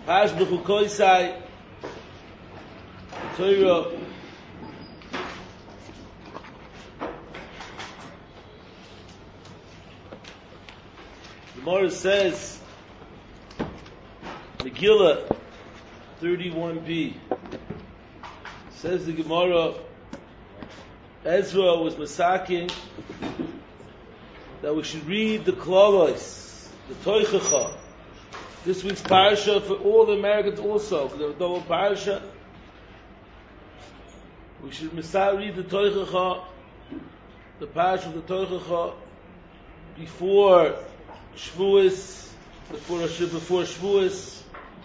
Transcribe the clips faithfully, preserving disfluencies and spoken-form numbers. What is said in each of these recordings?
Pash B'chukoisai, Torah. The Gemara says, Megillah thirty-one b. Says the Gemara, Ezra was masaking that we should read the Klalos, the Toichacha. This week's parasha for all the Americans also, for the double parasha. We should misa read the Toichacha, the parasha of the Toichacha, before Shavuos, before before Shavuos,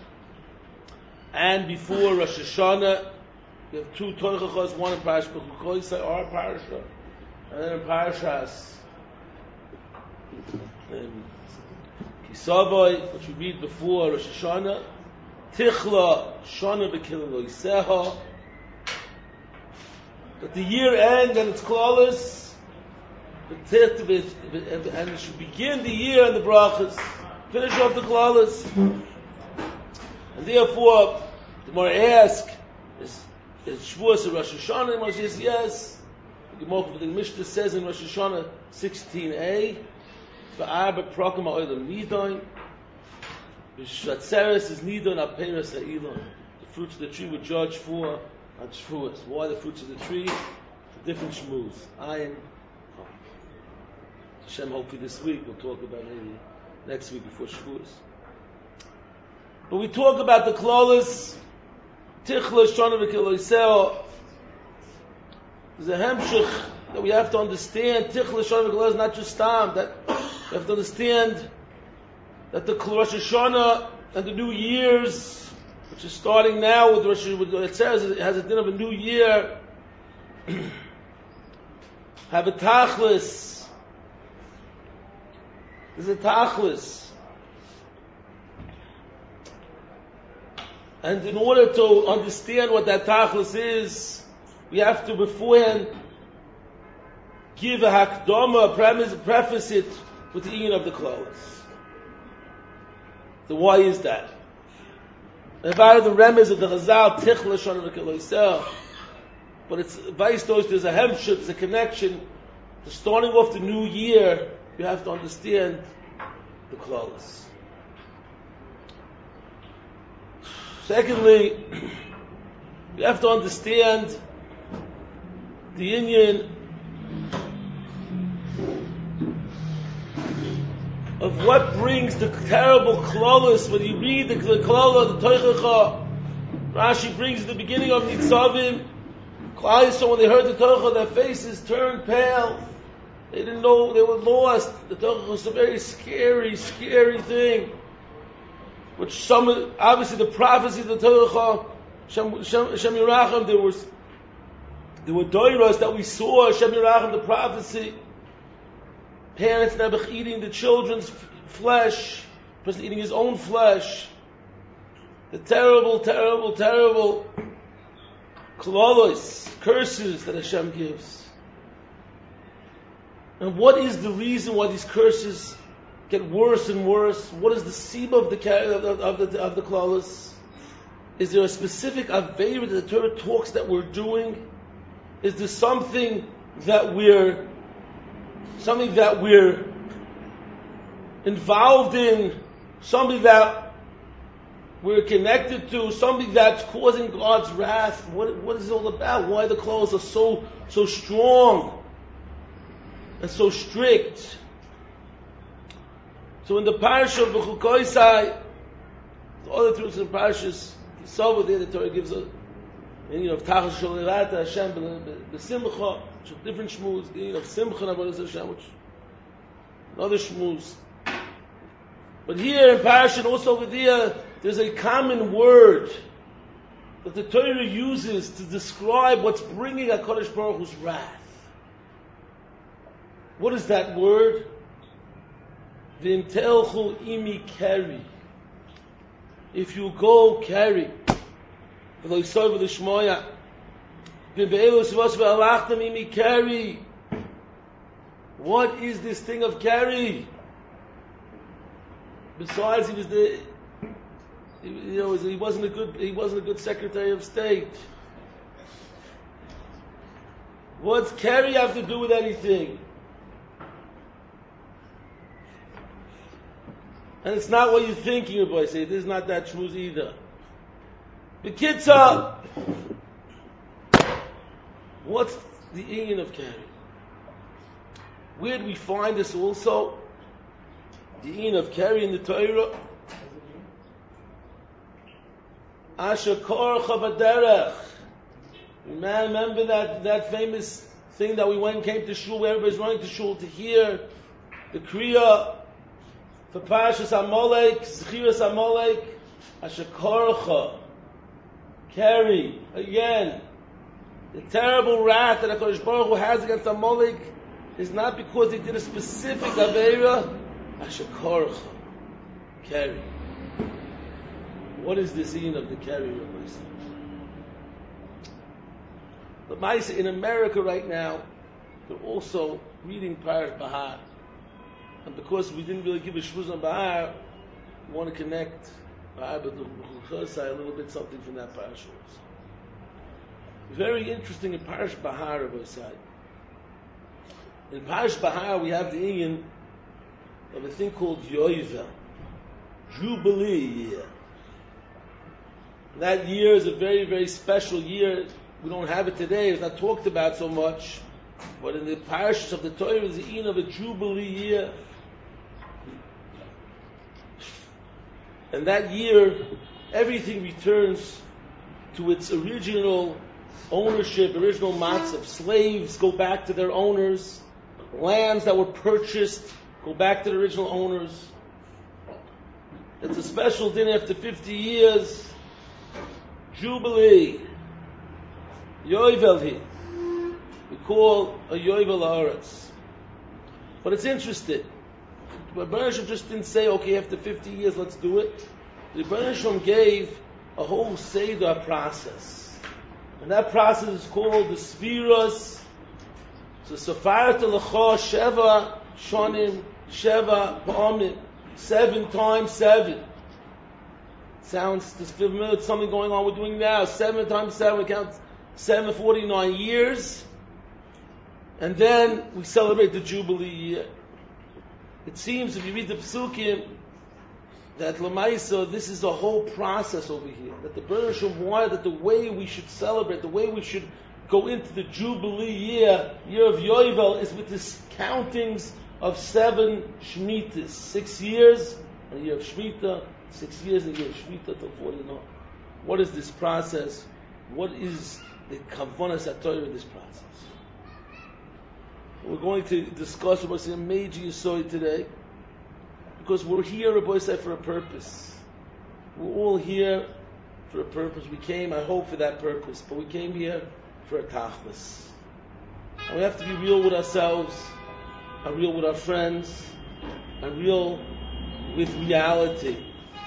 and before Rosh Hashanah. We have two Toichachas, one in Parashat B'chukoisai, our parasha, and then in Parashas um, Kisavai, which we read before Rosh Hashanah, Tichla, Shana B'Kilelo Yiseha, that the year ends and it's Klalos, and it should begin the year and the brachas, finish off the Klalos, and therefore, the more ask, is is Shavuos or Rosh Hashanah? The Gemara says yes. The Gemara, the Mishnah says in Rosh Hashanah sixteen a, "Va'arba prakim ha'olam nidon." V'shatzeres is nidon aperes ha'ilon. The fruits of the tree were judged for on Shavuos. Why the fruits of the tree? For different shmuz. Ayin. Hashem, hopefully this week we'll talk about maybe next week before Shavuos. But we talk about the Klalos. Tichla Shana V'Kilelo Yiseha. There's a hemshich that we have to understand. Tichla Shana V'Kilelo Yiseha is not just tam. That we have to understand that the Rosh Hashanah and the New Year's, which is starting now with Rosh Hashanah, it says it has a din of a new year, have a tachlis. There's a tachlis. And in order to understand what that tachlis is, we have to beforehand give a hakdama, preface, preface it with the inyan of the Klalos. So why is that? About the remez of the Chazal, Tichla Shana V'Kilelo Yiseha, but it's vice versa. There's a hemshut, there's a connection. To starting off the new year, you have to understand the Klalos. Secondly, you have to understand the inyan of what brings the terrible Klalos. When you read the Klalos, the Toichacha, Rashi brings at the beginning of Nitzavim, so when they heard the Toichacha, their faces turned pale. They didn't know, they were lost. The Toichacha was a very scary, scary thing. Which some, obviously the prophecy of the Torah, Shem, Shem, Shem Yerachem, there was, there were doiros that we saw, Shem Yerachem, the prophecy, parents never eating the children's f- flesh, person eating his own flesh, the terrible, terrible, terrible klalos, curses that Hashem gives. And what is the reason why these curses get worse and worse? What is the seam of the of, of the of the klalos? Is there a specific aveira that the Torah talks that we're doing? Is there something that we're something that we're involved in? Something that we're connected to? Something that's causing God's wrath? What what is it all about? Why the klalos are so so strong and so strict? So in the parasha of B'chukoisai, the other truths in parashas Kisavah, there the Torah gives a, you know, of Tachas Sholirata Hashem b'Simcha, which are different shmuz, the of Simcha and Avodas Hashem, which another shmuz. But here in parasha, also over there, there's a common word that the Torah uses to describe what's bringing HaKadosh Baruch Hu's wrath. What is that word? V'intelchu imi carry. If you go, carry. V'lo yisov v'lishmoya. V'be'elu s'vos v'alachtem imi carry. What is this thing of carry? Besides, he was the He, you know, he wasn't a good. He wasn't a good Secretary of State. What's Kerry have to do with anything? And it's not what you're thinking of. I say this is not that true either. The kids are. What's the union of Kerry? Where do we find this also? The union of Kerry in the Torah. Asher korcha b'derech. Remember that, that famous thing that we went and came to shul, where everybody's running to shul to hear the kriya for Parashas Amalek, Zechiras Amalek, Asher korcha, Kerry, again. The terrible wrath that HaKadosh Baruch Hu has against Amalek is not because they did a specific Aveira, Asher korcha, Kerry. What is the scene of the Kerry, Rabbi? But Maisa, in America right now, they're also reading Parash Bahar. And because we didn't really give a shvuz on Bahar, we want to connect Bahar with the Chosai, a little bit something from that Parash also. Very interesting in Parash Bahar, Rabbi Sai. In Parash Bahar, we have the Inyan of a thing called Yoivel, Jubilee year. That year is a very, very special year. We don't have it today. It's not talked about so much. But in the parashas of the Torah, is the Inyan of a Jubilee year. And that year, everything returns to its original ownership, original matzav. Slaves go back to their owners. Lands that were purchased go back to the original owners. It's a special din after fifty years. Jubilee. Yoivel here. We call a Yoivel Haaretz. But it's interesting. The Rebbeinu Shalom just didn't say, okay, after fifty years, let's do it. The Rebbeinu Shalom gave a whole Seder process. And that process is called the Sfiras. So Sefarat Lecha Sheva Shonim Sheva Pa'amim. Seven times seven. Sounds familiar with something going on we're doing now. Seven times seven, we count seven forty-nine years. And then we celebrate the Jubilee year. It seems, if you read the Psukim, that Lamaisa, this is a whole process over here. That the Rebbeinu Shalom wanted that the way we should celebrate, the way we should go into the Jubilee year, year of Yoivel, is with this countings of seven Shemitas. Six years, and a year of Shemitah, six years, and a year of Shemitah till forty-nine. What is this process? What is the Kavanas HaTorah in this process? We're going to discuss what's a major Yesod today, because we're here, Rabbi Yosef, for a purpose. We're all here for a purpose. We came, I hope, for that purpose, but we came here for a tachlis. And we have to be real with ourselves, and real with our friends, and real with reality.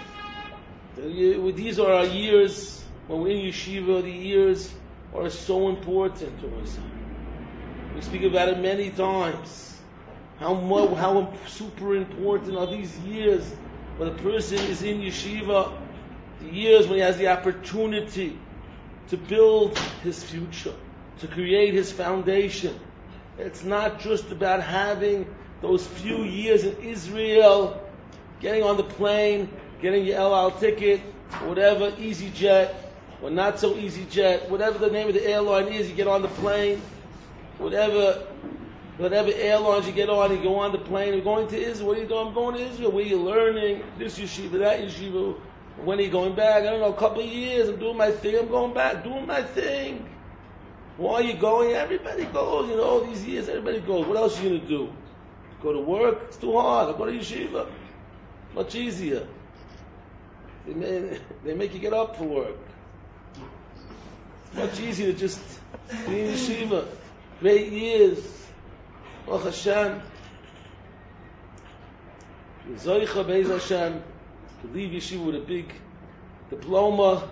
These are our years, when we're in yeshiva, the years are so important to us. We speak about it many times. How mo- how super important are these years when a person is in yeshiva, the years when he has the opportunity to build his future, to create his foundation. It's not just about having those few years in Israel, getting on the plane, getting your El Al ticket, whatever, EasyJet, or not so EasyJet, whatever the name of the airline is, you get on the plane, whatever whatever airlines you get on, you go on the plane, you're going to Israel. What are you doing? I'm going to Israel. Where are you learning? This yeshiva, that yeshiva. When are you going back? I don't know, a couple of years. I'm doing my thing. I'm going back, doing my thing. Why are you going? Everybody goes, you know, all these years, everybody goes. What else are you going to do? Go to work? It's too hard. I'll go to yeshiva. Much easier. They, may, they make you get up for work. It's much easier to just be in yeshiva. Great years. Baruch Hashem. Zoicha Beis Hashem. To leave yeshiva with a big diploma.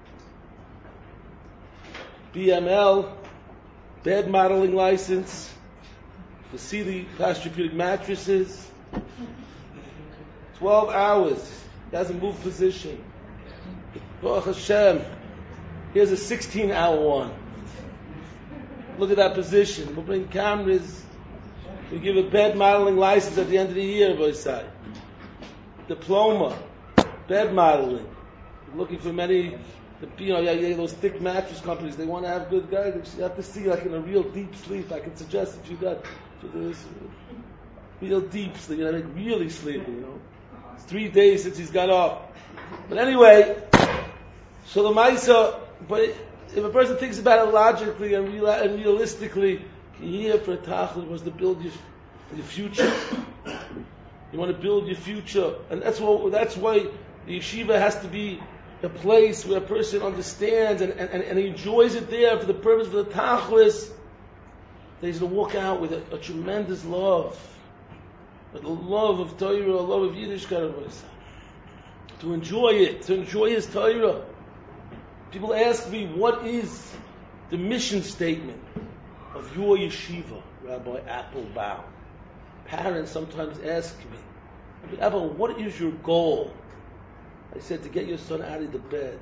B M L. Bed modeling license. Vasili Posturepedic mattresses. Twelve hours. Doesn't move position. Baruch Hashem. Here's a sixteen hour one. Look at that position. We'll bring cameras. We give a bed modeling license at the end of the year, Boisai. Diploma. Bed modeling. We're looking for many, you know, yeah, yeah, those thick mattress companies, they want to have good guys. You have to see like in a real deep sleep. I can suggest if you got to this real deep sleep, you know, like really sleeping, you know. It's three days since he's got up. But anyway, so the Maisa, but if a person thinks about it logically and, real, and realistically, here for a tachlis was to build your, your future. You want to build your future, and that's what. That's why the yeshiva has to be a place where a person understands and, and, and enjoys it there for the purpose of the tachlis. That he's going to walk out with a, a tremendous love, with a love of Torah, a love of Yiddishkeit, to enjoy it, to enjoy his Torah. People ask me, what is the mission statement of your yeshiva, Rabbi Applebaum? Parents sometimes ask me, Rabbi Applebaum, what is your goal? I said, to get your son out of the bed.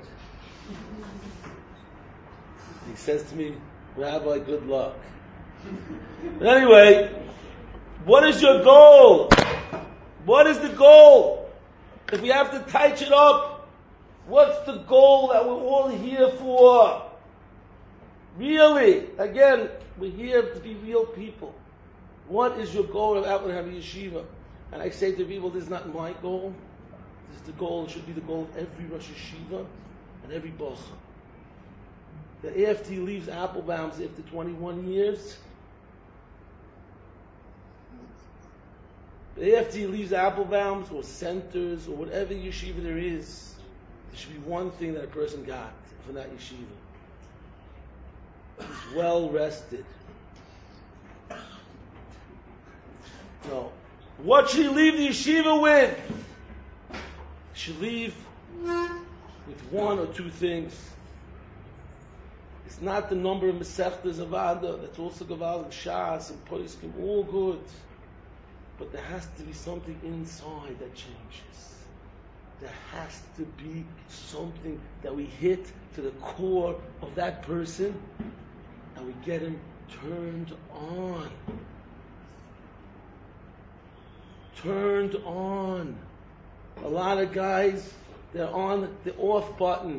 He says to me, Rabbi, good luck. But anyway, what is your goal? What is the goal? If we have to touch it up, what's the goal that we're all here for? Really, again, we're here to be real people. What is your goal of Abraham Yeshiva? And I say to people, this is not my goal. This is the goal, it should be the goal of every Rosh Yeshiva and every Bocha. That after he leaves Applebaum's after twenty-one years, after he leaves Applebaum's or centers or whatever yeshiva there is, there should be one thing that a person got from that yeshiva. He's well rested. No. What should he leave the yeshiva with? He should leave with one or two things. It's not the number of Masechtas of Ada, that's also Gavalik, Shas, and Poskim, all good. But there has to be something inside that changes. There has to be something that we hit to the core of that person and we get him turned on. Turned on. A lot of guys, they're on the off button.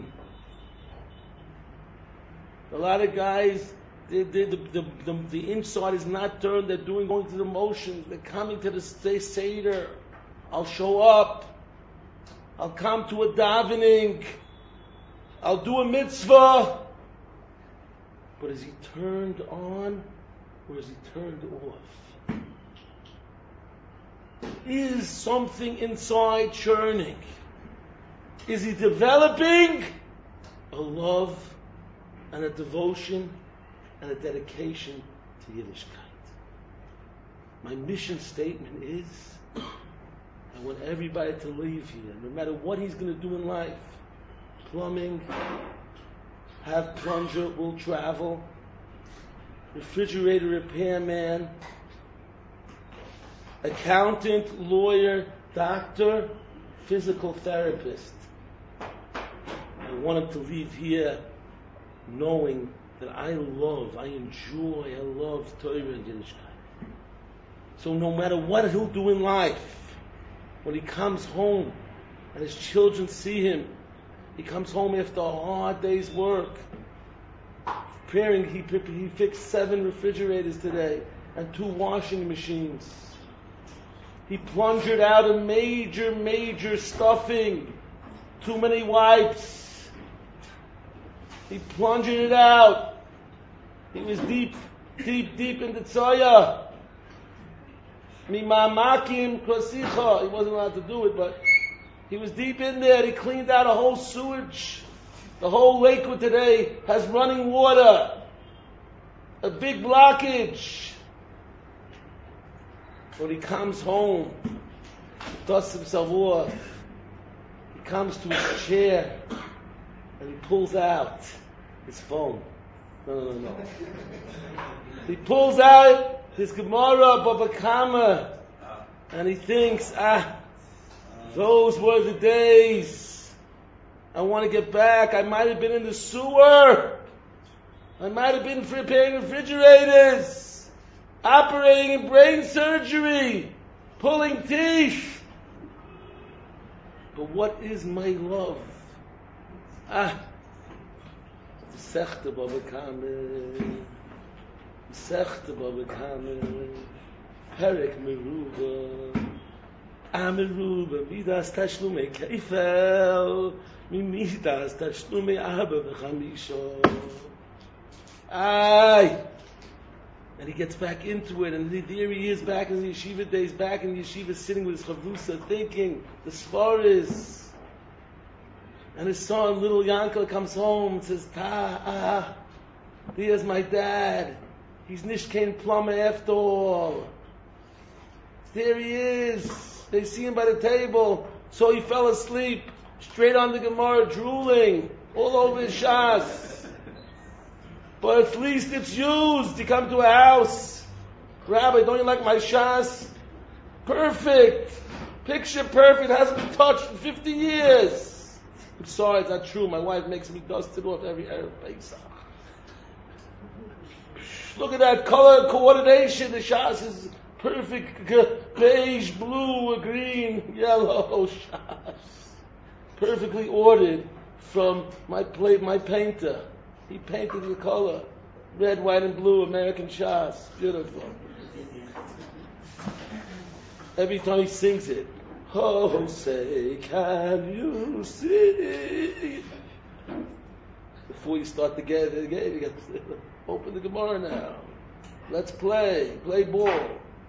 A lot of guys, they, they, the, the, the, the inside is not turned. They're doing, going through the motions. They're coming to the Seder. I'll show up. I'll come to a davening. I'll do a mitzvah. But is he turned on or is he turned off? Is something inside churning? Is he developing a love and a devotion and a dedication to Yiddishkeit? My mission statement is, I want everybody to leave here, no matter what he's going to do in life, plumbing, have plunger, will travel, refrigerator repairman, accountant, lawyer, doctor, physical therapist. I want him to leave here knowing that I love, I enjoy, I love Torah and Yiddishkeit. So no matter what he'll do in life, when he comes home and his children see him, he comes home after a hard day's work, preparing, he, he fixed seven refrigerators today and two washing machines. He plungered out a major, major stuffing, too many wipes. He plunged it out. He was deep, deep, deep in the tzaya. Mimamakim krasicha. He wasn't allowed to do it, but he was deep in there. He cleaned out a whole sewage. The whole Lakewood today has running water. A big blockage. When he comes home, he dusts himself off. He comes to his chair and he pulls out his phone. No, no, no, no. He pulls out his Gemara, Baba Kama, and he thinks, ah, those were the days. I want to get back. I might have been in the sewer. I might have been repairing refrigerators, operating in brain surgery, pulling teeth. But what is my love? Ah, Sechta Baba Kamer, Sechta Baba Kamer, Perek Meruba, Ameruba, Midas Tashlumei Keifel, Midas Tashlumei Abba V'chamisho. Aye. And he gets back into it, and there he is back in the yeshiva days, back in the yeshiva sitting with his chavrusa, thinking, the svaris. And his son, little Yankel, comes home and says, Ta, ah, there's my dad. He's Nishkein plumber after all. There he is. They see him by the table. So he fell asleep, straight on the Gemara, drooling, all over his shas. But at least it's used. You come to a house. Rabbi, don't you like my shas? Perfect. Picture perfect. It hasn't been touched in fifty years. I'm sorry, it's not true. My wife makes me dust it off every Erev Pesach. Look at that color coordination. The shas is perfect. Beige, blue, green, yellow shas. Perfectly ordered from my plate, my painter. He painted the color. Red, white, and blue, American shas. Beautiful. Every time he sings it, oh, say, can you see? Before you start the game, the game you got to open the Gemara now. Let's play. Play ball.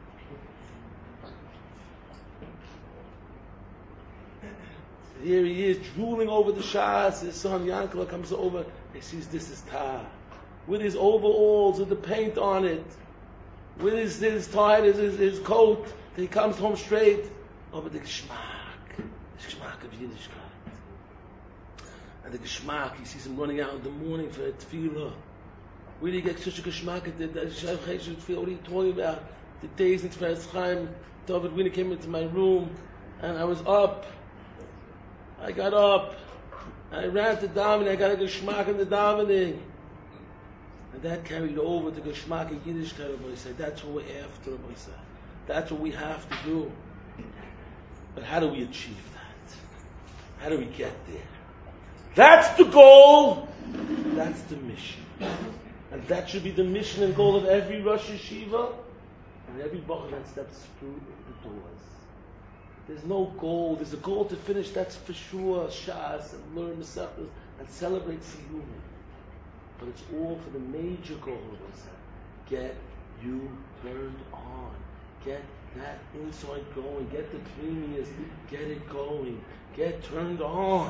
Here he is, drooling over the shas. His son Yankala comes over. He sees this is Ta. With his overalls, with the paint on it, with his, his tie, his, his, his coat. He comes home straight over the Geschmack. The Geschmack of Yiddishkeit. And the Geschmack, he sees him running out in the morning for a tefillah. Where do you get such a Geschmack? What are you talking about? The days in Tefillah Chaim, David Wiener came into my room, and I was up. I got up. I ran to davening. I got a Geschmack in the davening. And that carried over to Geschmack in Yiddishkeit, Rabbi said. That's what we're after, Rabbi said. That's what we have to do. But how do we achieve that? How do we get there? That's the goal. That's the mission. And that should be the mission and goal of every Rosh Yeshiva and every Bachar that steps through the doors. There's no goal. There's a goal to finish. That's for sure. Shas and learn Masechtas and celebrate Siyumim. But it's all for the major goal. Get you turned on. Get that inside going. Get the previous. Get it going. Get turned on.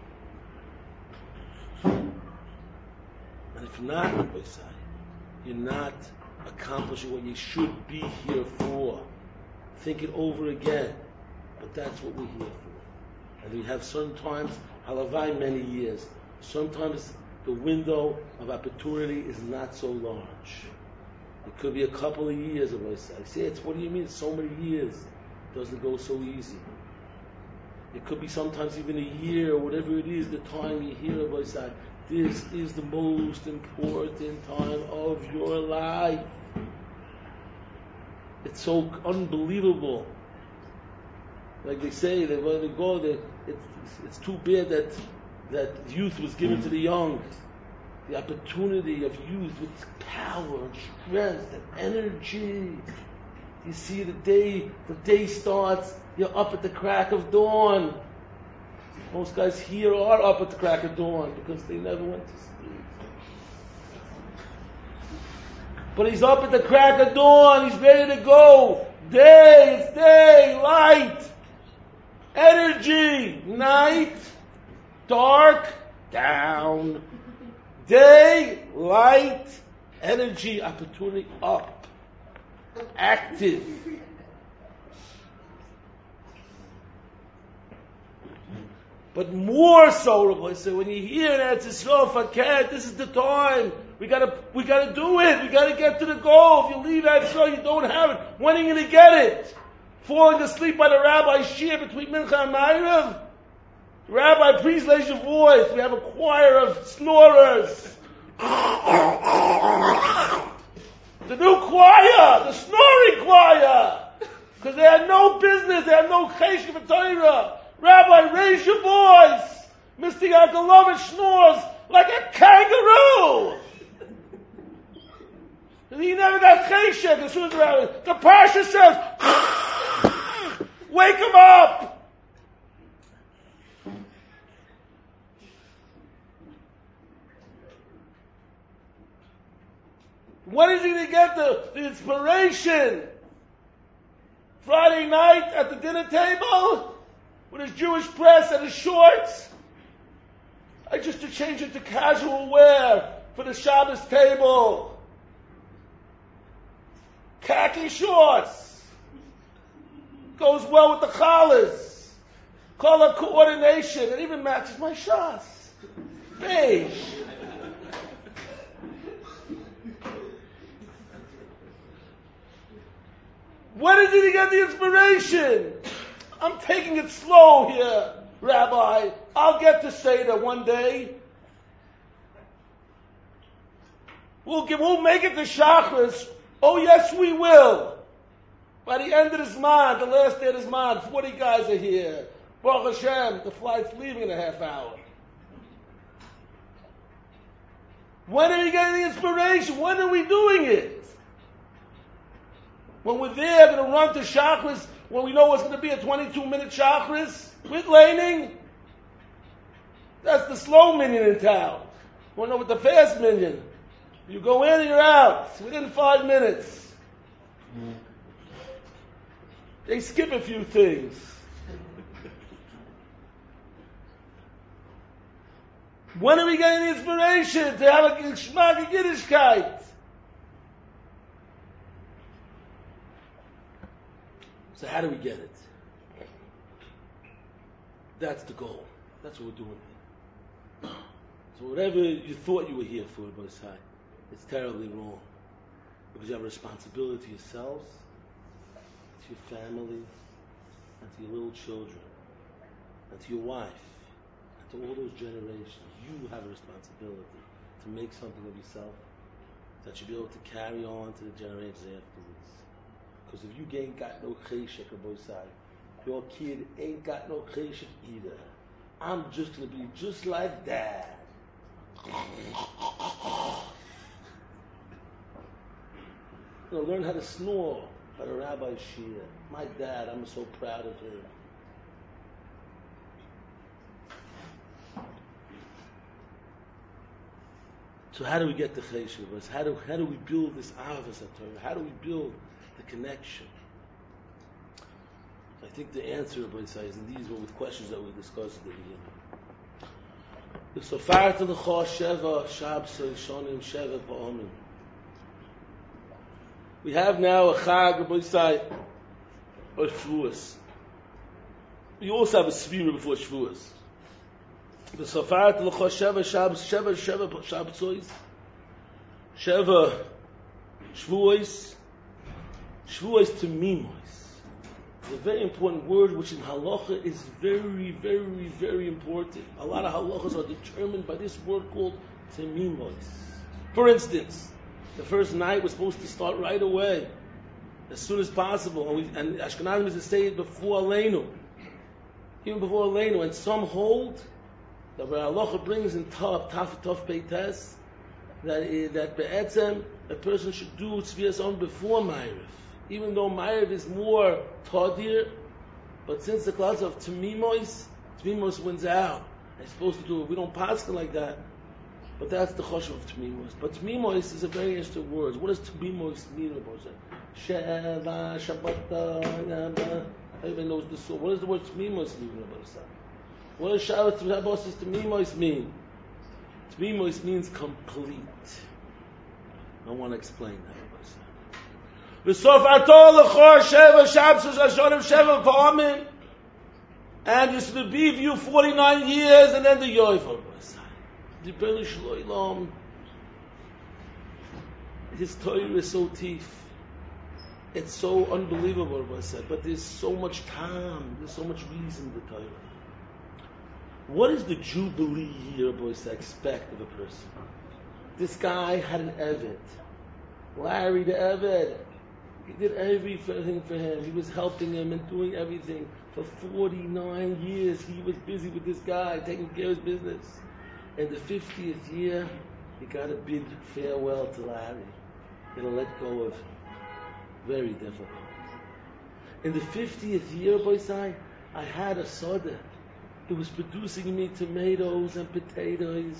And if not, you're not accomplishing what you should be here for. Think it over again. But that's what we're here for. And we have sometimes, halavai, many years. Sometimes the window of opportunity is not so large. It could be a couple of years, of I say, it's, what do you mean, so many years? It doesn't go so easy. It could be sometimes even a year, or whatever it is, the time you hear of us. This is the most important time of your life. It's so unbelievable. Like they say, that when they go, that it's, it's too bad that that youth was given to the young. The opportunity of youth with power and strength and energy. You see, the day the day starts, you're up at the crack of dawn. Most guys here are up at the crack of dawn because they never went to sleep. But he's up at the crack of dawn. He's ready to go. Day, it's day, light. Energy, night, dark, down. Day, light, energy, opportunity, up. Active. But more so, Rabbi said, when you hear that, it's Yisrael Faket, this is the time. We gotta, we gotta do it. We gotta get to the goal. If you leave that show, you don't have it. When are you gonna get it? Falling asleep by the rabbi's shir between Mincha and Ma'ariv? Rabbi, please raise your voice. We have a choir of snorers. The new choir, the snoring choir. Because they had no business, they had no cheshire for Torah. Rabbi, raise your voice. Mister Yankelovich snores like a kangaroo. He never got cheshire. As soon as the rabbi, the parsha says, wake him up. When is he going to get the, the inspiration? Friday night at the dinner table with his Jewish press and his shorts? I just to change it to casual wear for the Shabbos table. Khaki shorts. Goes well with the collars. Color coordination. It even matches my shas. Beige. When is he to get the inspiration? I'm taking it slow here, Rabbi. I'll get to Seder one day. We'll give, we'll make it to Shachris. Oh yes, we will. By the end of this month, the last day of this month, forty guys are here. Baruch Hashem, the flight's leaving in a half hour. When are we getting the inspiration? When are we doing it? When we're there, going to run to Shachris, when we know it's going to be a twenty-two minute Shachris, with laning. That's the slow minion in town. You want to know what the fast minion? You go in and you're out within five minutes. They skip a few things. When are we getting the inspiration to have a Geschmack of Yiddishkeit? So how do we get it? That's the goal. That's what we're doing here. So whatever you thought you were here for, Bosai, it's terribly wrong. Because you have a responsibility to yourselves, to your family, and to your little children, and to your wife, and to all those generations. You have a responsibility to make something of yourself that you'll be able to carry on to the generations afterwards. Because if you ain't got no cheshek on both sides, your kid ain't got no cheshek either. I'm just going to be just like Dad. You know, learn how to snore by the Rabbi Shia. My dad, I'm so proud of him. So how do we get the cheshek? How do how do we build this avos HaTorah? How do we build the connection? I think the answer, Rabbi Isai, is in these were with questions that we discussed at the beginning. The Sofar to the Chor Sheva Shabsai Shonim Sheva Pa'omim. We have now a Chag, Rabbi Isai, or Shavuos. We also have a Sfira before Shavuos. The Sofar to the Chor Sheva Shabs Sheva Sheva Shabsois Sheva Shavuos Shavuos to Mimois. It's a very important word which in halacha is very, very, very important. A lot of halachas are determined by this word called temimois. For instance, the first night was supposed to start right away, as soon as possible. And, we, and Ashkenazim is to say it before Aleinu, even before Aleinu. And some hold that where halacha brings in Taf, Taf, Taf Peites, that uh, that be'etzem a person should do tzviyas on before Ma'ariv. Even though Ma'ariv is more tadir, but since the class of Temimois, Temimois wins out. I'm supposed to do it. We don't pass it like that, but that's the choshev of Temimois. But Temimois is a very interesting word. What does Temimois mean? Sheva, Shabbat, everybody knows the soul. What does the word Temimois mean? What does Shabbat Temimois mean? Temimois means complete. I want to explain that. V'sof atol l'chor sheva shabsus ashonim sheva pa'amin, and it's to be you forty-nine years, and then the yoifer. The Belish Loilam, his Torah is so deep, it's so unbelievable, but there's so much time, there's so much reason in the Torah. What is the Jubilee year, boys, to expect of a person? This guy had an Eved. Larry the Eved. He did everything for him. He was helping him and doing everything. For forty-nine years, he was busy with this guy, taking care of his business. In the fiftieth year, he got a bid farewell to Larry. He'll let go of him. Very difficult. In the fiftieth year, boys, I, I had a soda. It was producing me tomatoes and potatoes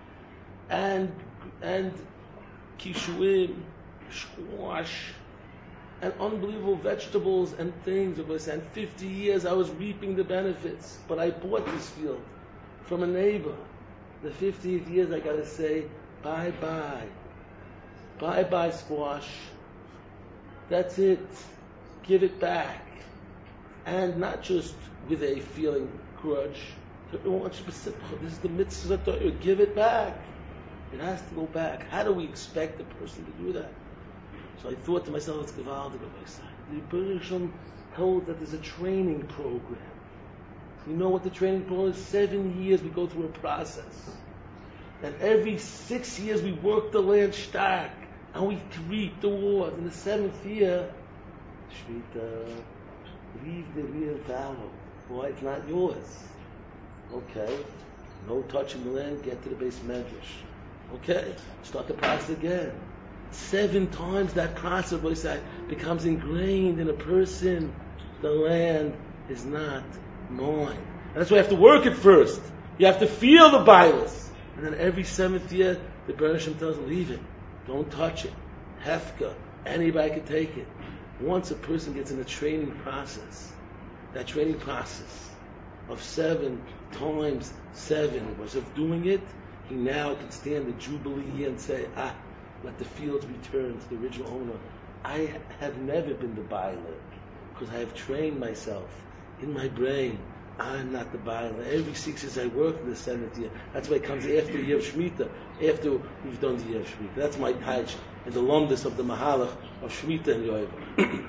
and and kishuim, squash, and unbelievable vegetables and things. And fifty years I was reaping the benefits. But I bought this field from a neighbor. The fiftieth years I got to say, bye-bye. Bye-bye squash. That's it. Give it back. And not just with a feeling grudge. This is the mitzvah. Give it back. It has to go back. How do we expect a person to do that? So I thought to myself, it's gewaldig on my side. The Rebbe told that there's a training program. You know what the training program is? Seven years we go through a process. And every six years we work the land stark. And we reap the wars. In the seventh year, Shmita, leave the real fallow. Boy, it's not yours. Okay. No touching the land, get to the base medrash. Okay. Start the process again. Seven times that process becomes ingrained in a person. The land is not mine. And that's why you have to work it first. You have to feel the bias. And then every seventh year, the Bereshim tells him, leave it. Don't touch it. Hefka. Anybody can take it. Once a person gets in a training process, that training process of seven times seven was of doing it, he now can stand the Jubilee year and say, ah, let the fields return to the original owner. I have never been the Bailer because I have trained myself in my brain. I'm not the Bailer. Every six years I work in the seventh year. That's why it comes after the year of Shemitah, after we've done the year of Shemitah. That's my Hajj and the Lomdus of the Mahalach of Shemitah and Yoeva.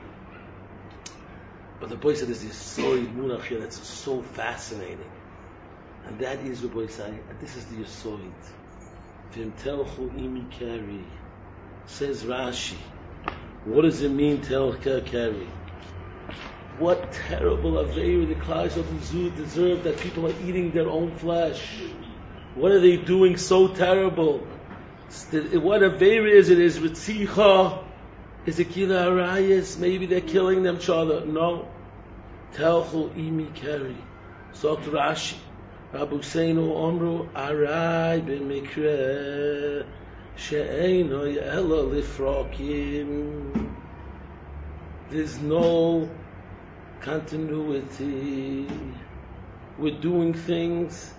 But the boy said there's this story Munach here that's so fascinating. And that is the boy saying, and this is the Yesoid. Vim telchu imi kari. Says Rashi. What does it mean, telcha kari? What terrible aveira the Klal of deserve that people are eating their own flesh. What are they doing so terrible? What aveira is it? Is ritzicha? Is it kila arayas? Maybe they're killing them each other. No. Telchu imi kari. So Rashi. Rabbi Seinu Omru Arai b'mikre she'eino ela lifrokim. There's no continuity. We're doing things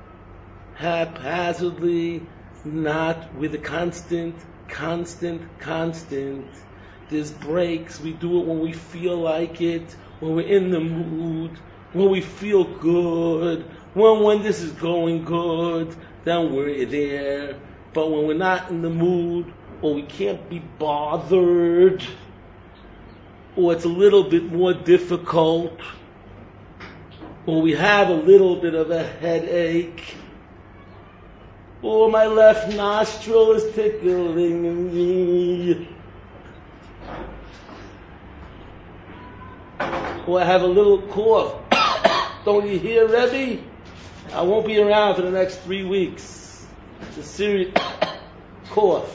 haphazardly, not with a constant, constant, constant. There's breaks. We do it when we feel like it, when we're in the mood, when we feel good. When when this is going good, then we're there. But when we're not in the mood, or we can't be bothered, or it's a little bit more difficult, or we have a little bit of a headache, or my left nostril is tickling me, or I have a little cough. Don't you hear, Rebbe? I won't be around for the next three weeks. It's a serious cough.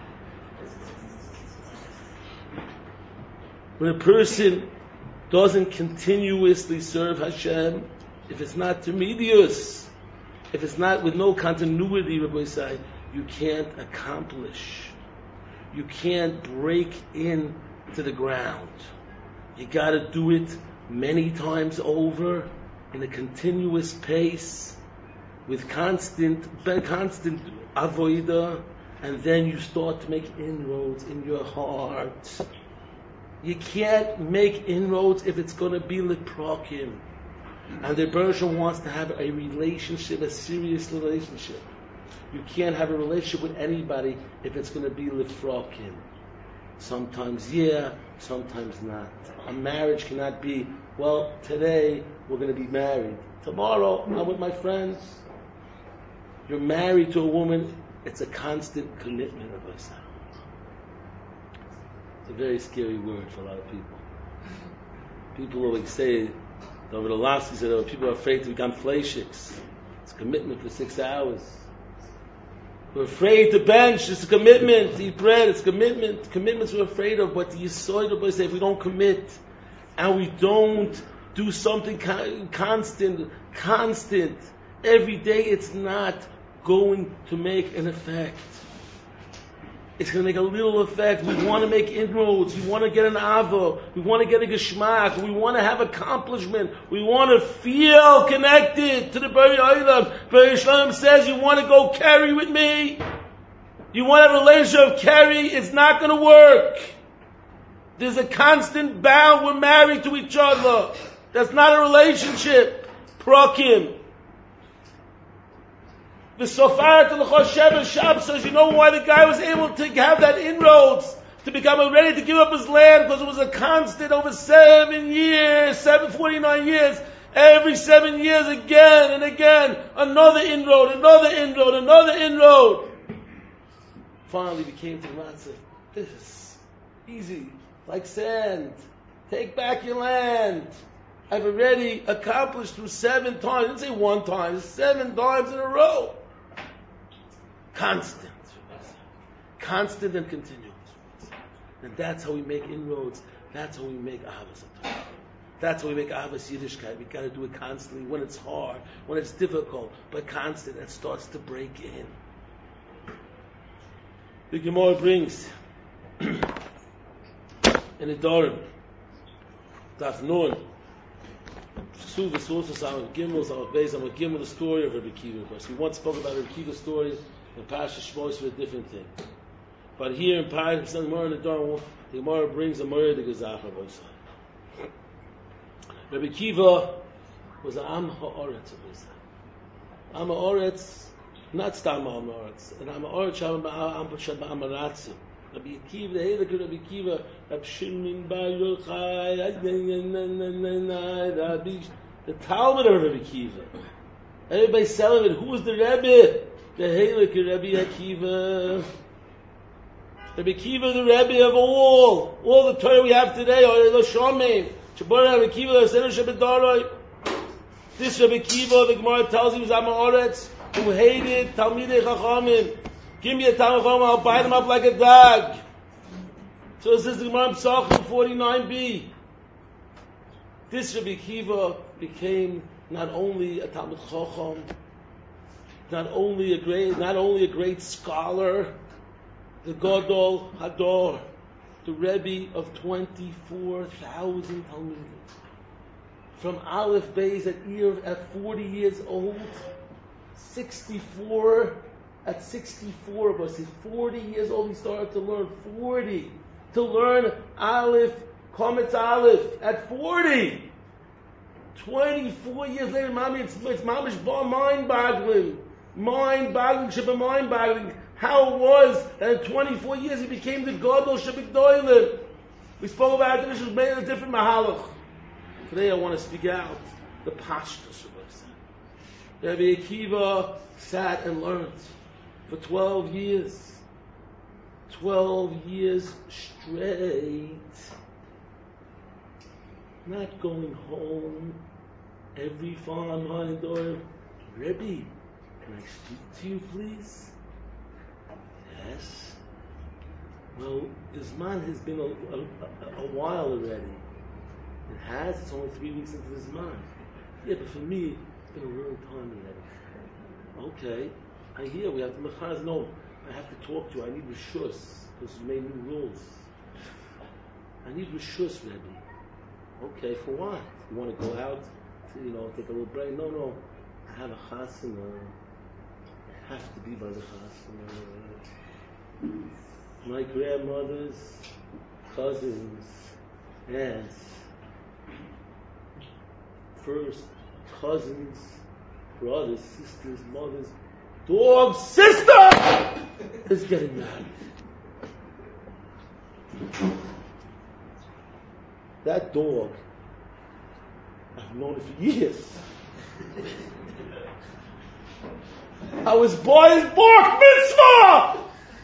When a person doesn't continuously serve Hashem, if it's not intermedius, if it's not with no continuity, Rabbi say, you can't accomplish. You can't break in to the ground. You got to do it many times over in a continuous pace with constant, constant avoida, and then you start to make inroads in your heart. You can't make inroads if it's going to be liprokim. And the Bereshit wants to have a relationship, a serious relationship. You can't have a relationship with anybody if it's going to be lifrokim. Sometimes yeah, sometimes not. A marriage cannot be, well, today we're going to be married. Tomorrow, I'm with my friends. You're married to a woman. It's a constant commitment of us. It's a very scary word for a lot of people. People always say, David Olasky said, oh, people are afraid to become fleishiks. It's a commitment for six hours. We're afraid to bench. It's a commitment. To eat bread. It's a commitment. Commitments we're afraid of. But the Yisod of us say, if we don't commit and we don't do something constant, constant, every day, it's not going to make an effect. It's going to make a little effect. We want to make inroads. We want to get an avo. We want to get a geschmack. We want to have accomplishment. We want to feel connected to the Bari Olam. Bari Shalom says, you want to go carry with me? You want to have a relationship of carry? It's not going to work. There's a constant bound. We're married to each other. That's not a relationship. Prakim. The Sofar to the Choshev Shab says, you know why the guy was able to have that inroads, to become ready to give up his land? Because it was a constant over seven years, seven, forty-nine years. Every seven years, again and again, another inroad, another inroad, another inroad. Finally, we came to the matzah. This is easy, like sand. Take back your land. I've already accomplished through seven times. I didn't say one time, seven times in a row. Constant. Constant and continuous. And that's how we make inroads. That's how we make Ahavas. That's how we make Ahavas Yiddishkeit. We got to do it constantly when it's hard, when it's difficult, but constant. It starts to break in. The Gemara brings in the Dorim, Daf Nun, Suv is also Samar Gimel, Samar Beis, Samar Gimel, the story of Rabbi Kiva. Of course, we once spoke about Rabbi Kiva's story in Pasha Shmos for a different thing. But here in Pasha, the Gemara in the Dorim, the Gemara brings a Murray the Gezacha. Rabbi Kiva was an Am Ha'aretz. Am Ha'aretz, not Stam Am Ha'aretz. And Am Ha'aretz Shabbat Am Ha'aretz. Rabbi Kiva, the Heilig Rabbi Kiva, Rabbi Shimon Bar Yochai, the Talmud of Rabbi Kiva. Everybody celebrated. Who was the Rebbe? The Heilig Rabbi Akiva. Rabbi Kiva, the Rebbe of all. All the Torah we have today are the Shomim. Shabbat Rabbi Kiva, the Seder Shabbat. This Rabbi Kiva, the Gemara tells you, was Am Ha'aretz, who hated Talmidei Chachamim. Give me a Talmud Chacham, I'll bite him up like a dog. So it says the Gemara Pesachim forty-nine b. This Rabbi Kiva became not only a Talmud Chacham, not only a great, not only a great scholar, the Gadol Hador, the Rebbe of twenty-four thousand Talmudim. From Aleph Beis at year at forty years old, sixty-four. At sixty-four, but he's forty years old, he started to learn. forty. To learn Aleph, Kometz Aleph, at forty. twenty-four years later, Mami, it's, it's Mamish mind-boggling. Mind-boggling, Shabbat mind-boggling. How it was that in twenty-four years he became the Gadol Shabbat Doilim. We spoke about it, this was made a different Mahalach. Today I want to speak out the Pashtus of us. Rabbi Akiva sat and learned. For twelve years. Twelve years straight. Not going home every farm behind the door. Rebbe, can I speak to you, please? Yes. Well, this man has been a, a, a, a while already. It has. It's only three weeks into this month. Yeah, but for me, it's been a long time already. Okay. I hear we have to mechaz. No, I have to talk to you. I need rishus because you made new rules. I need rishus, Rebbe. Okay, for what? You want to go out to, you know, take a little break? No, no. I have a chasana. I have to be by the chasana. My grandmother's cousins, aunts, first cousins, brothers, sisters, mothers. Dog sister is getting married. That dog, I've known it for years. I was boy's bar mitzvah.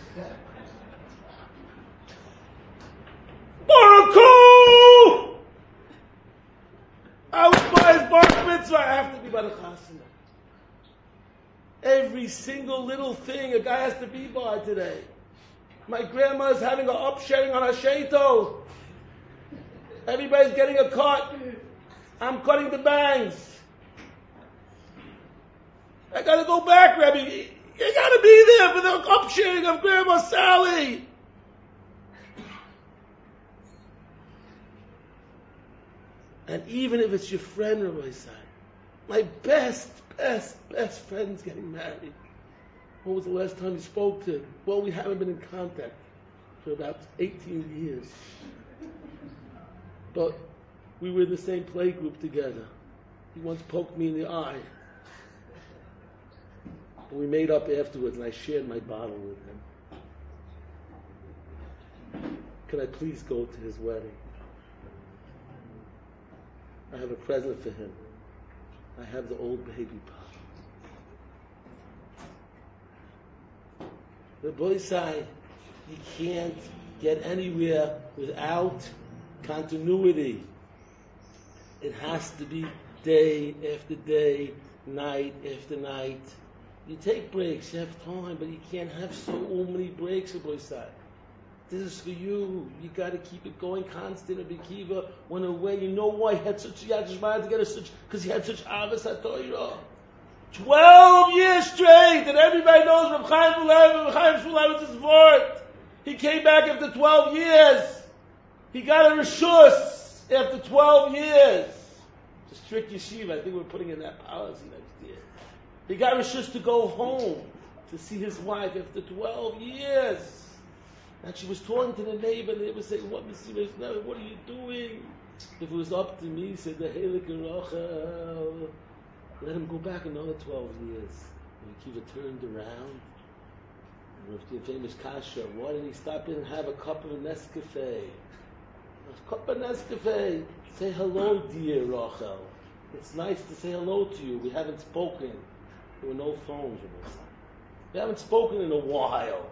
Baruch. I was boy's bar mitzvah. I have to be by the chasana. Every single little thing a guy has to be by today. My grandma is having an upsharing on her sheito. Everybody's getting a cut. I'm cutting the bangs. I gotta go back, Rabbi. You gotta be there for the upsharing of Grandma Sally. And even if it's your friend, Rabbi Sai, my best, best, best friend's getting married. When was the last time you spoke to him? Well, we haven't been in contact for about eighteen years. But we were in the same play group together. He once poked me in the eye. And we made up afterwards, and I shared my bottle with him. Can I please go to his wedding? I have a present for him. I have the old baby pop. The boy say, you can't get anywhere without continuity. It has to be day after day, night after night. You take breaks, you have time, but you can't have so many breaks, the boy say. This is for you. You got to keep it going constant. Rabbi Akiva went away. You know why he had such a yadishmai to get a such, because he had such avos haTorah. Twelve years straight, and everybody knows Reb Chaim Shmulevitz, Reb Chaim Shmulevitz is vort. He came back after twelve years. He got a reshus after twelve years. It's a strict yeshiva. I think we're putting in that policy next year. He got reshus to go home to see his wife after twelve years. And she was talking to the neighbor, and they were saying, what, what are you doing? If it was up to me, said the Heilig Rachel, let him go back another twelve years. And Akiva turned around. And the famous kasha, why did he stop in and have a cup of Nescafe? A cup of Nescafe. Say hello, dear Rachel. It's nice to say hello to you. We haven't spoken. There were no phones. We haven't spoken in a while.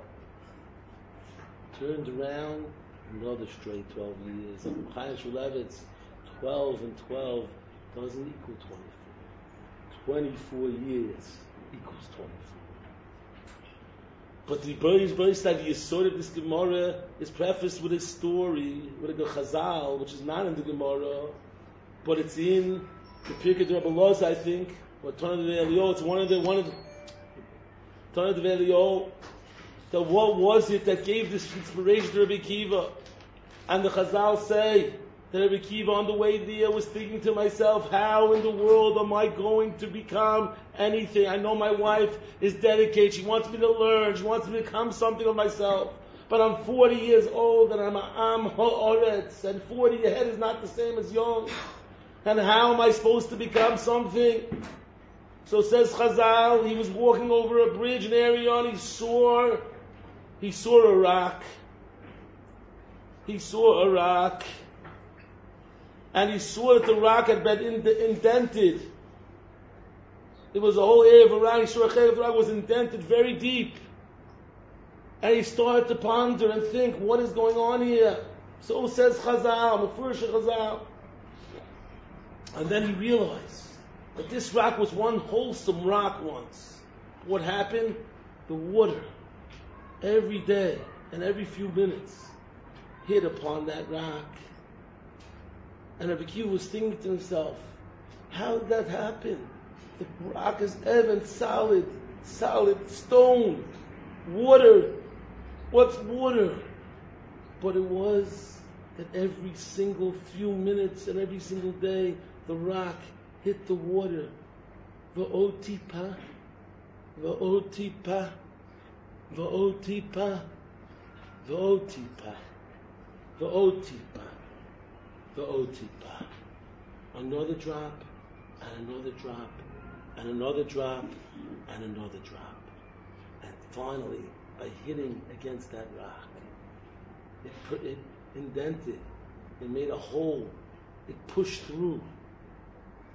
Turned around, another straight twelve years. And Chaim Shmulevitz, twelve and twelve doesn't equal twenty-four. Twenty-four years equals twenty-four. But the Beis Beis that the Yesod of this Gemara is prefaced with a story, with a Chazal, which is not in the Gemara, but it's in the Pirkei Rebbe Loz, I think, or Tanna Devei Eliyahu. It's one of the one of the Tanna Devei Eliyahu. So what was it that gave this inspiration to Rabbi Akiva? And the Chazal say that Rabbi Akiva on the way there was thinking to myself, how in the world am I going to become anything? I know my wife is dedicated. She wants me to learn. She wants me to become something of myself. But I'm forty years old and I'm a Am Ha'aretz. And forty ahead is not the same as young. And how am I supposed to become something? So says Chazal, he was walking over a bridge in Arion. He saw He saw a rock. He saw a rock. And he saw that the rock had been indented. It was a whole area of a rock. He saw a the rock was indented very deep. And he started to ponder and think, what is going on here? So says Chazal, Mefurish Chazal. And then he realized that this rock was one wholesome rock once. What happened? The water, every day and every few minutes, hit upon that rock. And Rabbi Akiva was thinking to himself, how did that happen? The rock is even solid, solid stone, water. What's water? But it was that every single few minutes and every single day, the rock hit the water. V'otipa, v'otipa, v'otipa, v'otipa, v'otipa, v'otipa. Another drop, and another drop, and another drop, and another drop. And finally, by hitting against that rock, it put it indented, it made a hole, it pushed through.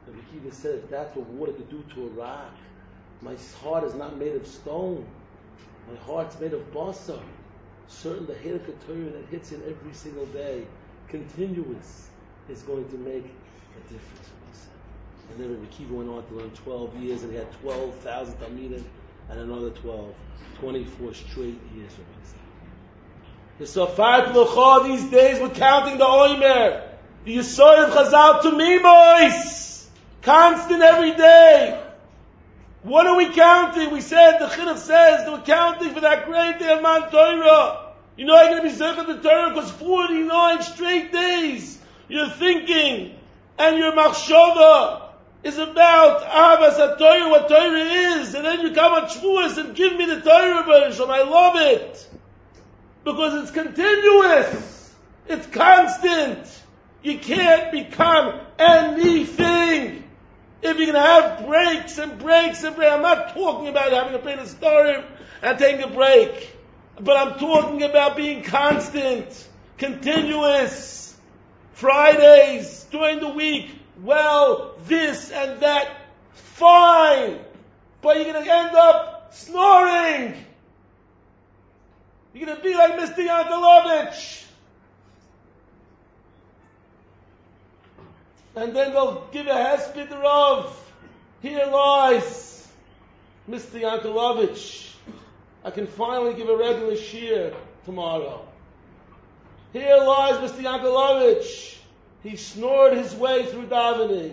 Rabbi Akiva said, if that's what water could do to a rock, my heart is not made of stone. My heart's made of basa. Certain the Hilchah Torah that hits in every single day, continuous, is going to make a difference. And then Rabbi Akiva went on to learn twelve years, and he had twelve thousand Talmidim, and another twelve, twenty-four straight years. The Safar L'cha, these days we're counting the Omer. The Yisod of Chazal to me, boys. Constant every day. What are we counting? We said, the Chinuch says, we're counting for that great day of Mount Torah. You know you're going to be Zechut the Torah because forty-nine straight days you're thinking, and your machshava is about Ahavas HaTorah, what Torah is, and then you come on Shavuos and give me the Torah version. I love it. Because it's continuous. It's constant. You can't become anything if you're going to have breaks and breaks and breaks. I'm not talking about having a pain of story and taking a break. But I'm talking about being constant, continuous. Fridays, during the week, well, this and that, fine. But you're going to end up snoring. You're going to be like Mister Yankelovich. And then they'll give a hesped of, here lies Mister Yankelovich. I can finally give a regular shear tomorrow. Here lies Mister Yankelovich. He snored his way through davening.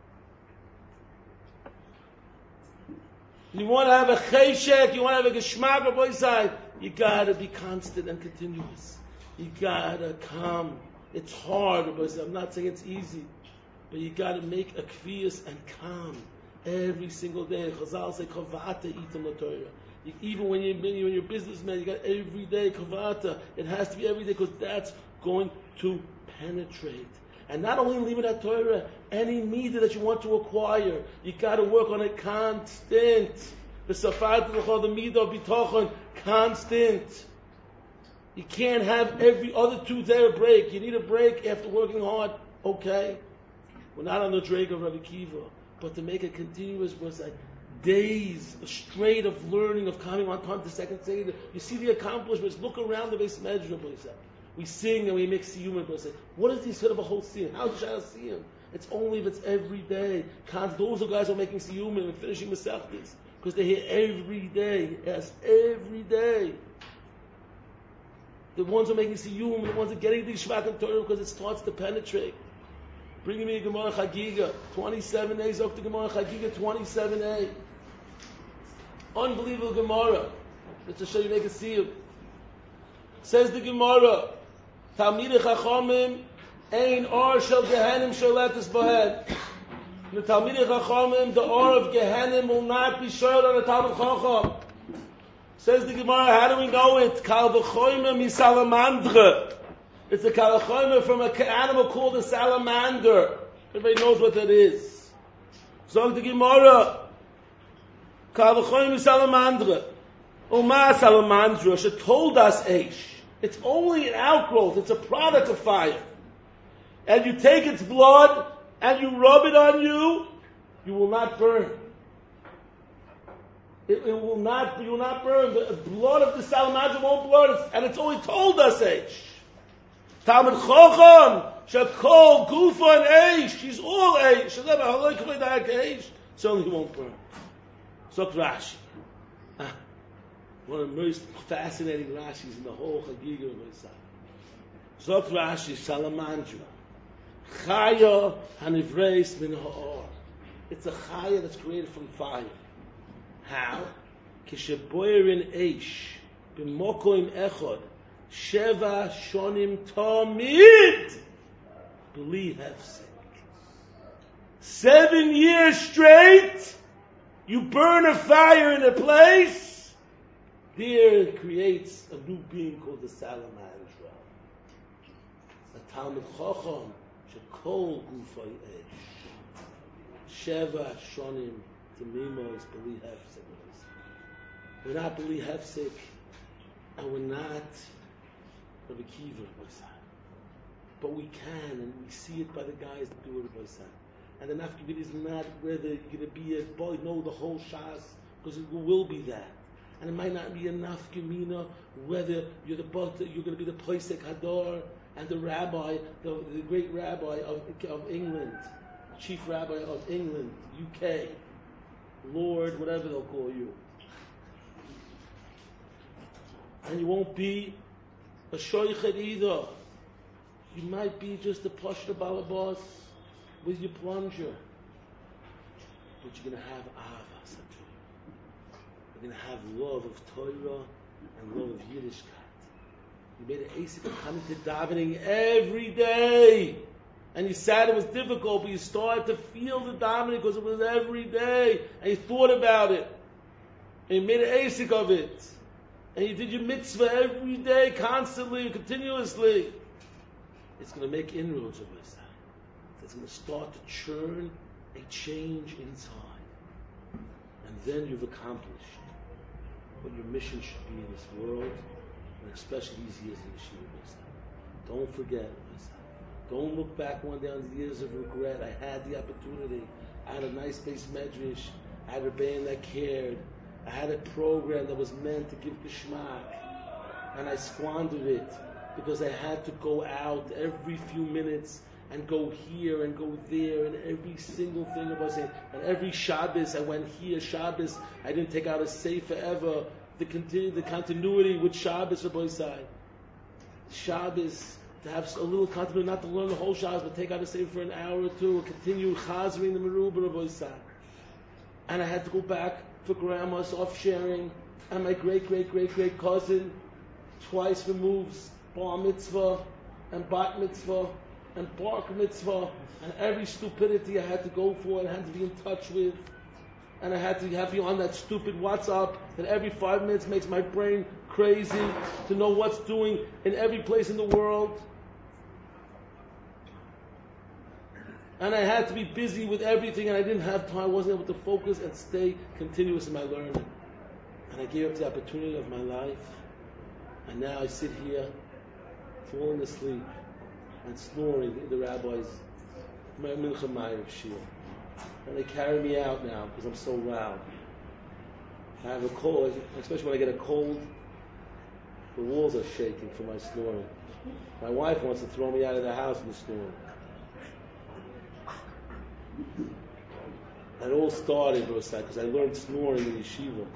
You want to have a cheshek, you want to have a geschmack, boy side. You gotta be constant and continuous. You gotta come. It's hard, but I'm not saying it's easy. But you gotta make a kviyas and come every single day. Chazal say kavata itam l'Torah. Even when you're, when you're a businessman, you got every day kavata. It has to be every day because that's going to penetrate. And not only leave it at Torah, any media that you want to acquire, you got to work on it constant. The Safar L'cha, the Midah of Bitochon, constant. You can't have every other two day a break. You need a break after working hard. Okay. We're not on the drag of Rabbi Akiva, but to make it continuous was like days straight of learning, of coming on time to second Seder. You see the accomplishments. Look around the base measure, we sing and we make siyum and say, what is the sort of a whole siyum? How does Shana see him? It's only if it's every day. Those are guys who are making siyum and finishing Masechtas because they're here every day. Yes, every day. The ones who are making siyum, the ones who are getting the Shvat and Torah because it starts to penetrate. Bringing me a Gemara Chagiga, twenty-seven days up to Gemara Chagiga, twenty-seven A. Unbelievable Gemara. Let's just show you make a siyum. Says the Gemara, Talmidei Chachamim ein or shel Gehenim sholetes bohen. The Talmidei Chachamim, the or of Gehenim will not be showed on a Talmid Chacham. Says the Gemara, how do we know it? Kal v'choyme mi salamandre. It's a kal v'choyme from an animal called a salamander. Everybody knows what that is. So the Gemara, kal v'choyme mi salamandre. Uma salamandra, she told us eish. It's only an outgrowth. It's a product of fire. And you take its blood and you rub it on you, you will not burn. It, it will not. You will not burn. The blood of the salamander won't burn. And it's only told us eish. Talmid Chacham shekol gufa and eish. She's all eish. So he won't burn. So Rashi. One of the most fascinating Rashis in the whole Chagiga of Mosai. Zot Rashi, Salamandra. Chaya hanivreis min ha'or. It's a chaya that's created from fire. How? Kisheboyerin eish b'mokoim echod sheva shonim tamid b'li hefsek. Seven years straight, you burn a fire in a place. There it creates a new being called the Salamandra. The Talmid Chacham shekol gufay eish sheva shonim tamimos b'li hefsek. We're not b'li hefsek, and we're not Rabbi Akiva, but we can, and we see it by the guys that do it. And the nafkamina is not whether you're going to be a boy, no, the whole shas, because it will be that. And it might not be a nafkamina whether you're the you're going to be the Poisek Hadar and the rabbi, the, the great rabbi of, of England, chief rabbi of England, U K, Lord, whatever they'll call you. And you won't be a shoichet either. You might be just a pashta balabas with your plunger. But you're going to have avas haTorah. You're going to have love of Torah and love of Yiddishkeit. You made an asik of coming to davening every day. And you said it was difficult, but you started to feel the davening because it was every day. And you thought about it. And you made an asik of it. And you did your mitzvah every day, constantly, continuously. It's going to make inroads of this. It's going to start to churn a change inside. And then you've accomplished what your mission should be in this world, and especially these years in Yeshiva. Don't forget. Don't look back one day on the years of regret. I had the opportunity. I had a nice base medrash. I had a band that cared. I had a program that was meant to give geschmack, and I squandered it because I had to go out every few minutes and go here and go there, and every single thing about saying, and every Shabbos I went here. Shabbos I didn't take out a sefer ever. The continu- the continuity with Shabbos, Rabbi Sai. Shabbos to have a little continuity, not to learn the whole Shabbos, but take out a sefer for an hour or two, and continue chazering the Meruba, Rabbi Sai. And I had to go back for grandma's off sharing, and my great great great great cousin twice removed bar mitzvah and bat mitzvah and bar mitzvah, and every stupidity I had to go for and I had to be in touch with, and I had to have you on that stupid WhatsApp that every five minutes makes my brain crazy to know what's doing in every place in the world. And I had to be busy with everything, and I didn't have time, I wasn't able to focus and stay continuous in my learning. And I gave up the opportunity of my life, and now I sit here, falling asleep, and snoring in the rabbi's Mincha Ma'ariv Shir. And they carry me out now, because I'm so loud. I have a cold, especially when I get a cold, the walls are shaking from my snoring. My wife wants to throw me out of the house from snoring. It all started, because I learned snoring in yeshiva.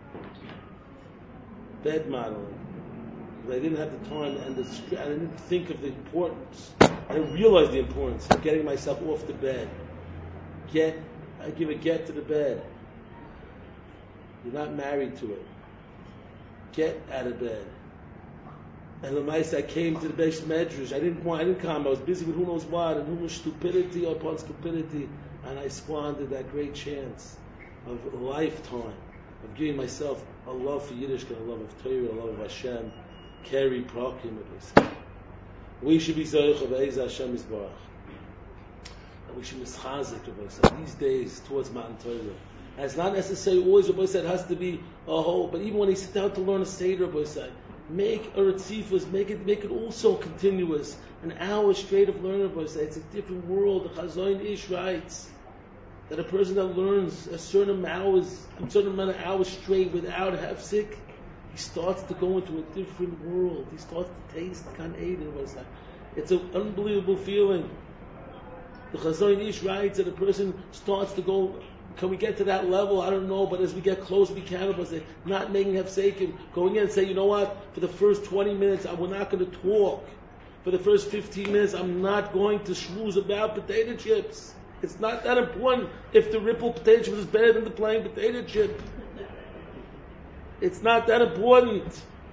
Bed modeling. Because I didn't have the time, and the, I didn't think of the importance. I didn't realize the importance of getting myself off the bed. Get, I give a get to the bed. You're not married to it. Get out of bed. And the mice, I came to the Beis Medrash. I didn't want, I didn't come. I was busy with who knows what, and who knows stupidity upon stupidity, and I squandered that great chance of a lifetime of giving myself a love for Yiddishkeit, a love of Torah, a love of Hashem. Carry prakim of we should be zoich of Eiz Hashem Yisbarach, and we should mischazik of us these days towards Matan Torah. And it's not necessarily always Rabbi said has to be a whole, but even when he sits down to learn a Seder, Rabbi said, make a Retzifus, make it make it also continuous. An hour straight of learning, Rabbi said, it's a different world. The Chazoin Ish writes that a person that learns a certain amount of hours, a certain amount of hours straight without hefsek, he starts to go into a different world. He starts to taste Gan Eden. It's an unbelievable feeling. The Chazoin Ish writes that a person starts to go. Can we get to that level? I don't know, but as we get closer, we can. But not making hefsekim, going in and say, you know what? For the first twenty minutes, we're not going to talk. For the first fifteen minutes, I'm not going to schmooze about potato chips. It's not that important if the ripple potato chip is better than the plain potato chip. It's not that important.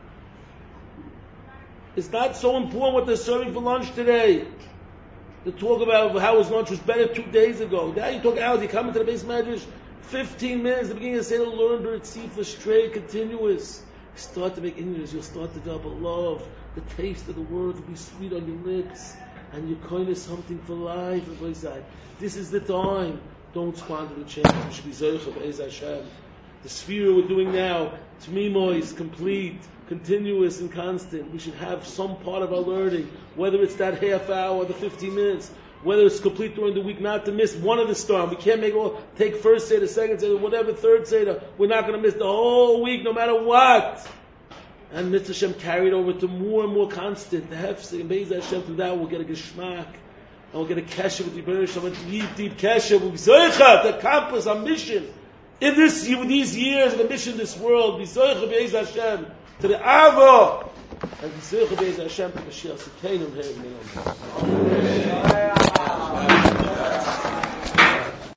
It's not so important what they're serving for lunch today. To talk about how his lunch was better two days ago. Now you talk out, you come into the Beis Medrash, fifteen minutes, the beginning of the Seder, learn B'Retzifus, straight, continuous. You start to make inroads, you'll start to develop a love. The taste of the word will be sweet on your lips, and you're kind of something for life. This is the time. Don't squander the chance. We should be Zoich of Eiz Hashem. The sphere we're doing now, Tmimo, is complete, continuous and constant. We should have some part of our learning, whether it's that half hour or the fifteen minutes, whether it's complete during the week, not to miss one of the storm. We can't make all, take first Seder, second Seder, whatever, third Seder. We're not going to miss the whole week, no matter what. And Mitzvah Hashem carried over to more and more constant. The Hefsek and Be'ez Hashem through that, we'll get a Geschmack. And we'll get a Kesher with the Rebbeinu Shalom, a deep, deep Kesher. We'll be Zoichat, to accomplish our mission. In this, these years, the mission in this world, be Zoichat Be'ez Hashem, to the Avo. And be Zoichat Be'ez Hashem, to Mashiach Siteinum, Amen.